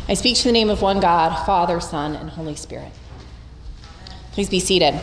I speak to the name of one God, Father, Son, and Holy Spirit. Please be seated.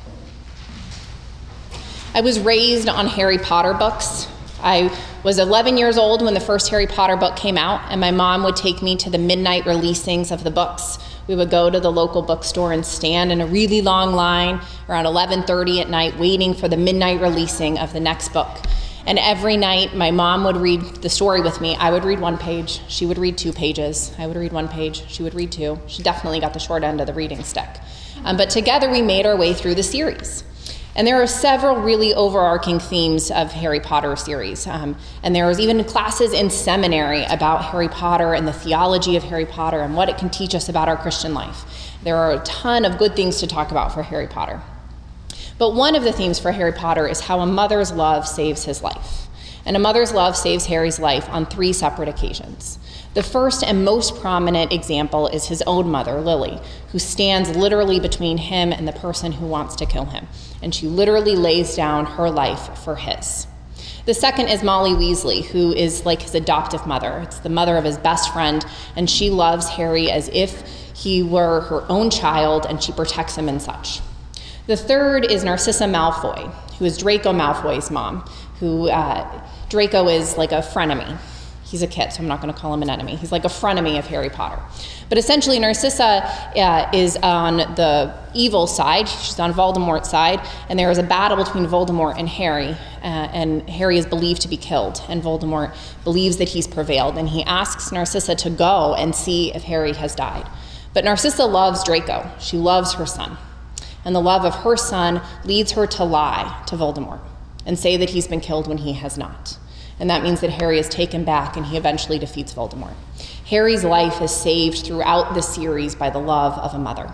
I was raised on Harry Potter books. I was 11 years old when the first Harry Potter book came out, and my mom would take me to the midnight releasings of the books. We would go to the local bookstore and stand in a really long line around 11:30 at night waiting for the midnight releasing of the next book. And every night, my mom would read the story with me. I would read 1 page. She would read 2 pages. I would read 1 page. She would read 2. She definitely got the short end of the reading stick. But together, we made our way through the series. And there are several really overarching themes of Harry Potter series. And there was even classes in seminary about Harry Potter and the theology of Harry Potter and what it can teach us about our Christian life. There are a ton of good things to talk about for Harry Potter. But one of the themes for Harry Potter is how a mother's love saves his life. And a mother's love saves Harry's life on 3 separate occasions. The first and most prominent example is his own mother, Lily, who stands literally between him and the person who wants to kill him. And she literally lays down her life for his. The second is Molly Weasley, who is like his adoptive mother. It's the mother of his best friend, and she loves Harry as if he were her own child, and she protects him and such. The third is Narcissa Malfoy, who is Draco Malfoy's mom, who Draco is like a frenemy. He's a kid, so I'm not going to call him an enemy. He's like a frenemy of Harry Potter. But essentially, Narcissa is on the evil side. She's on Voldemort's side, and there is a battle between Voldemort and Harry is believed to be killed, and Voldemort believes that he's prevailed, and he asks Narcissa to go and see if Harry has died. But Narcissa loves Draco. She loves her son. And the love of her son leads her to lie to Voldemort and say that he's been killed when he has not. And that means that Harry is taken back and he eventually defeats Voldemort. Harry's life is saved throughout the series by the love of a mother.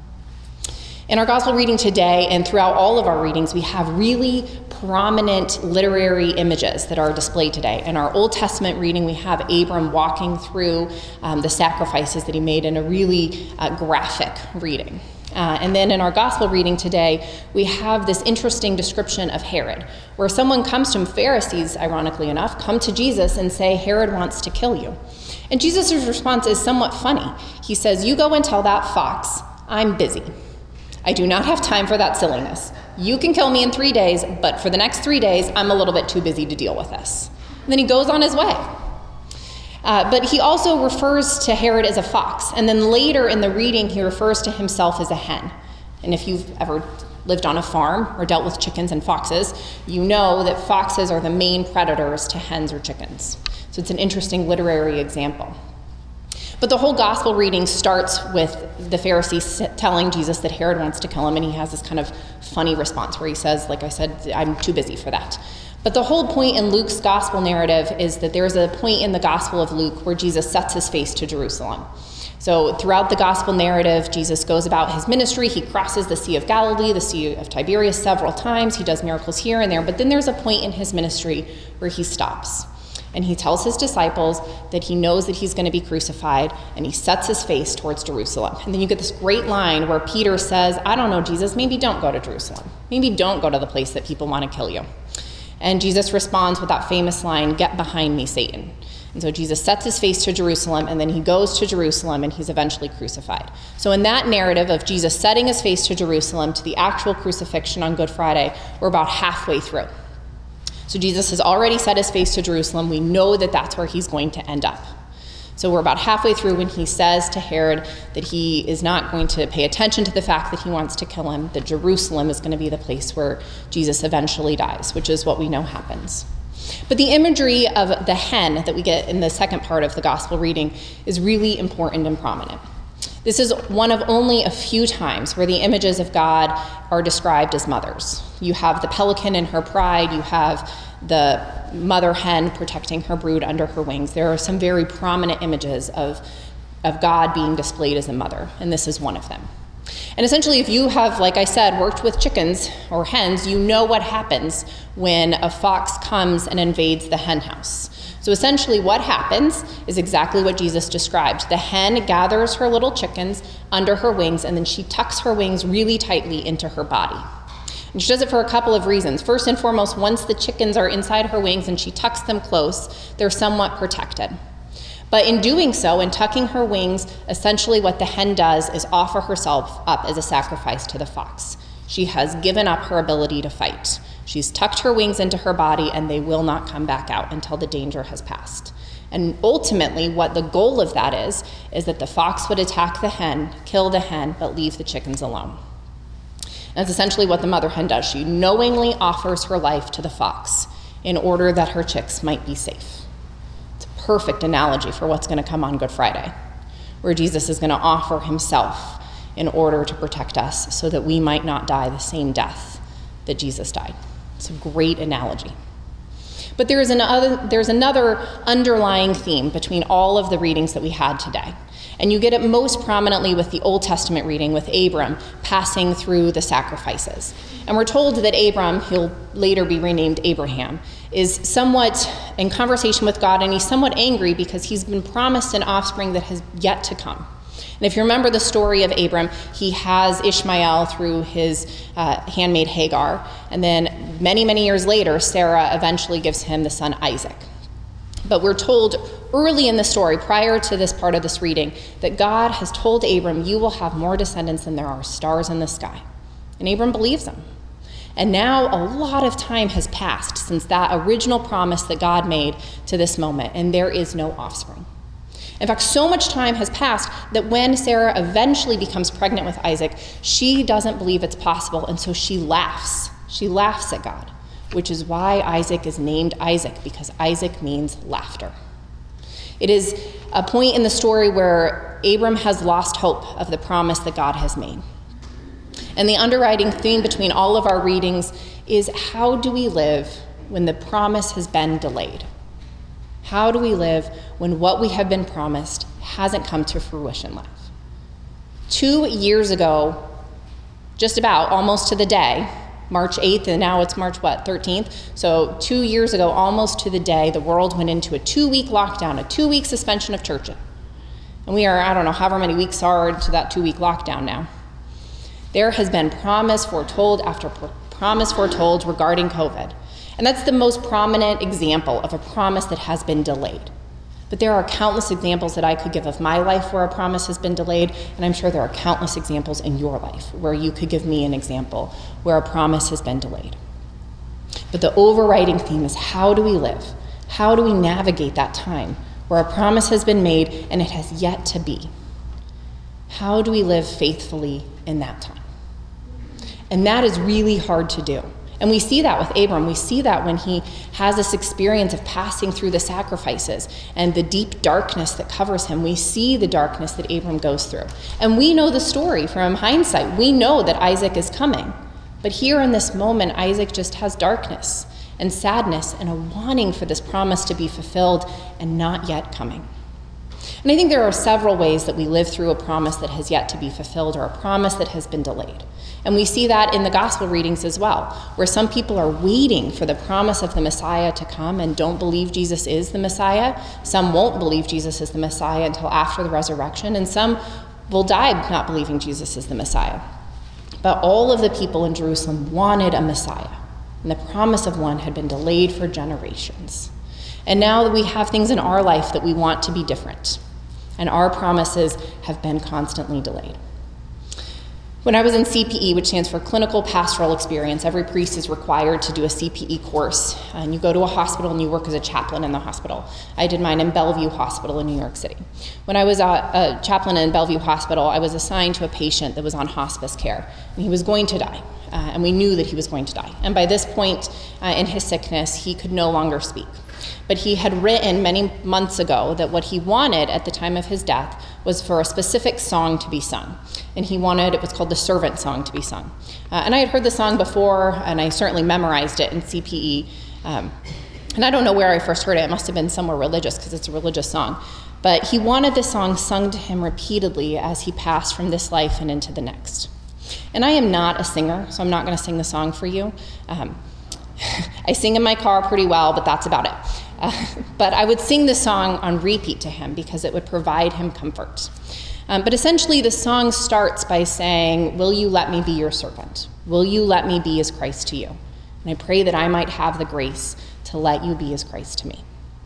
In our gospel reading today and throughout all of our readings, we have really prominent literary images that are displayed today. In our Old Testament reading, we have Abram walking through the sacrifices that he made in a really graphic reading. And then in our gospel reading today, we have this interesting description of Herod, where someone comes to him, Pharisees, ironically enough, come to Jesus and say, Herod wants to kill you. And Jesus' response is somewhat funny. He says, you go and tell that fox, I'm busy. I do not have time for that silliness. You can kill me in 3 days, but for the next 3 days, I'm a little bit too busy to deal with this. And then he goes on his way. But he also refers to Herod as a fox. And then later in the reading, he refers to himself as a hen. And if you've ever lived on a farm or dealt with chickens and foxes, you know that foxes are the main predators to hens or chickens. So it's an interesting literary example. But the whole gospel reading starts with the Pharisees telling Jesus that Herod wants to kill him, and he has this kind of funny response where he says, like I said, I'm too busy for that. But the whole point in Luke's gospel narrative is that there's a point in the gospel of Luke where Jesus sets his face to Jerusalem. So throughout the gospel narrative, Jesus goes about his ministry. He crosses the Sea of Galilee, the Sea of Tiberias several times. He does miracles here and there. But then there's a point in his ministry where he stops. And he tells his disciples that he knows that he's going to be crucified, and he sets his face towards Jerusalem. And then you get this great line where Peter says, I don't know, Jesus, maybe don't go to Jerusalem. Maybe don't go to the place that people want to kill you. And Jesus responds with that famous line, get behind me, Satan. And so Jesus sets his face to Jerusalem, and then he goes to Jerusalem, and he's eventually crucified. So in that narrative of Jesus setting his face to Jerusalem to the actual crucifixion on Good Friday, we're about halfway through. So Jesus has already set his face to Jerusalem. We know that that's where he's going to end up. So we're about halfway through when he says to Herod that he is not going to pay attention to the fact that he wants to kill him, that Jerusalem is going to be the place where Jesus eventually dies, which is what we know happens. But the imagery of the hen that we get in the second part of the gospel reading is really important and prominent. This is one of only a few times where the images of God are described as mothers. You have the pelican in her pride, you have the mother hen protecting her brood under her wings. There are some very prominent images of God being displayed as a mother, and this is one of them. And essentially, if you have, like I said, worked with chickens or hens, you know what happens when a fox comes and invades the hen house. So essentially what happens is exactly what Jesus described. The hen gathers her little chickens under her wings, and then she tucks her wings really tightly into her body. And she does it for a couple of reasons. First and foremost, once the chickens are inside her wings and she tucks them close, they're somewhat protected. But in doing so, in tucking her wings, essentially what the hen does is offer herself up as a sacrifice to the fox. She has given up her ability to fight. She's tucked her wings into her body, and they will not come back out until the danger has passed. And ultimately, what the goal of that is that the fox would attack the hen, kill the hen, but leave the chickens alone. And that's essentially what the mother hen does. She knowingly offers her life to the fox in order that her chicks might be safe. It's a perfect analogy for what's going to come on Good Friday, where Jesus is going to offer himself in order to protect us so that we might not die the same death that Jesus died. It's a great analogy. But there's another underlying theme between all of the readings that we had today. And you get it most prominently with the Old Testament reading with Abram passing through the sacrifices. And we're told that Abram, he'll later be renamed Abraham, is somewhat in conversation with God, and he's somewhat angry because he's been promised an offspring that has yet to come. And if you remember the story of Abram, he has Ishmael through his handmaid Hagar, and then many, many years later, Sarah eventually gives him the son Isaac. But we're told early in the story, prior to this part of this reading, that God has told Abram, you will have more descendants than there are stars in the sky. And Abram believes him. And now a lot of time has passed since that original promise that God made to this moment, and there is no offspring. In fact, so much time has passed that when Sarah eventually becomes pregnant with Isaac, she doesn't believe it's possible, and so she laughs. She laughs at God, which is why Isaac is named Isaac, because Isaac means laughter. It is a point in the story where Abram has lost hope of the promise that God has made. And the underwriting theme between all of our readings is, how do we live when the promise has been delayed? How do we live when what we have been promised hasn't come to fruition yet? 2 years ago, just about, almost to the day, March 8th, and now it's March 13th? So 2 years ago, almost to the day, the world went into a 2-week lockdown, a 2-week suspension of church. And we are, I don't know, however many weeks are into that 2-week lockdown now. There has been promise foretold after promise foretold regarding COVID. And that's the most prominent example of a promise that has been delayed. But there are countless examples that I could give of my life where a promise has been delayed, and I'm sure there are countless examples in your life where you could give me an example where a promise has been delayed. But the overriding theme is, how do we live? How do we navigate that time where a promise has been made and it has yet to be? How do we live faithfully in that time? And that is really hard to do. And we see that with Abram. We see that when he has this experience of passing through the sacrifices and the deep darkness that covers him. We see the darkness that Abram goes through. And we know the story from hindsight. We know that Isaac is coming. But here in this moment, Isaac just has darkness and sadness and a wanting for this promise to be fulfilled and not yet coming. And I think there are several ways that we live through a promise that has yet to be fulfilled, or a promise that has been delayed. And we see that in the gospel readings as well, where some people are waiting for the promise of the Messiah to come and don't believe Jesus is the Messiah. Some won't believe Jesus is the Messiah until after the resurrection, and some will die not believing Jesus is the Messiah. But all of the people in Jerusalem wanted a Messiah, and the promise of one had been delayed for generations. And now that we have things in our life that we want to be different, and our promises have been constantly delayed. When I was in CPE, which stands for Clinical Pastoral Experience, every priest is required to do a CPE course, and you go to a hospital and you work as a chaplain in the hospital. I did mine in Bellevue Hospital in New York City. When I was a chaplain in Bellevue Hospital, I was assigned to a patient that was on hospice care, and he was going to die, and we knew that he was going to die. And by this point in his sickness, he could no longer speak. But he had written many months ago that what he wanted at the time of his death was for a specific song to be sung. And he wanted, it was called the Servant Song, to be sung. And I had heard the song before, and I certainly memorized it in CPE. And I don't know where I first heard it. It must have been somewhere religious, because it's a religious song. But he wanted the song sung to him repeatedly as he passed from this life and into the next. And I am not a singer, so I'm not going to sing the song for you. I sing in my car pretty well, but that's about it. But I would sing the song on repeat to him because it would provide him comfort. But essentially the song starts by saying, "Will you let me be your servant? Will you let me be as Christ to you? And I pray that I might have the grace to let you be as Christ to me."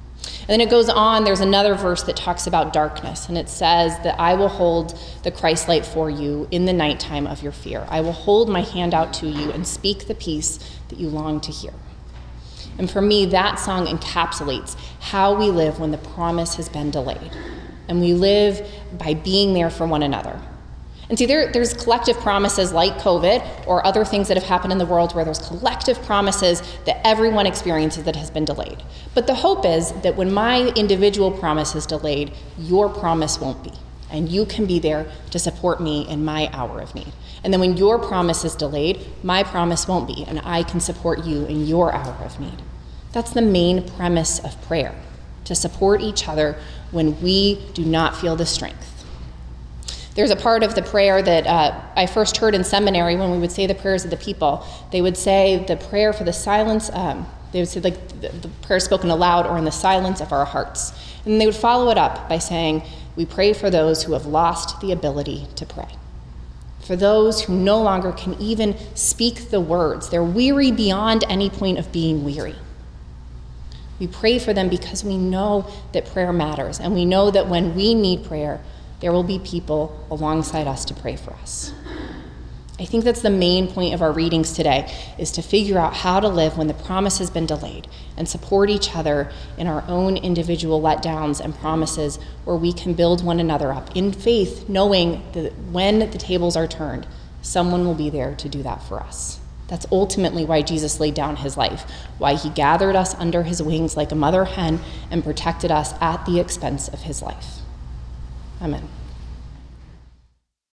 And then it goes on, there's another verse that talks about darkness, and it says that I will hold the Christ light for you in the nighttime of your fear. I will hold my hand out to you and speak the peace that you long to hear. And for me, that song encapsulates how we live when the promise has been delayed. And we live by being there for one another. And see, there's collective promises like COVID or other things that have happened in the world where there's collective promises that everyone experiences that has been delayed. But the hope is that when my individual promise is delayed, your promise won't be. And you can be there to support me in my hour of need. And then when your promise is delayed, my promise won't be, and I can support you in your hour of need. That's the main premise of prayer, to support each other when we do not feel the strength. There's a part of the prayer that I first heard in seminary when we would say the prayers of the people. They would say the prayer for the silence, they would say like the prayer spoken aloud or in the silence of our hearts. And they would follow it up by saying, we pray for those who have lost the ability to pray. For those who no longer can even speak the words. They're weary beyond any point of being weary. We pray for them because we know that prayer matters, and we know that when we need prayer, there will be people alongside us to pray for us. I think that's the main point of our readings today, is to figure out how to live when the promise has been delayed and support each other in our own individual letdowns and promises where we can build one another up in faith, knowing that when the tables are turned, someone will be there to do that for us. That's ultimately why Jesus laid down his life, why he gathered us under his wings like a mother hen and protected us at the expense of his life. Amen.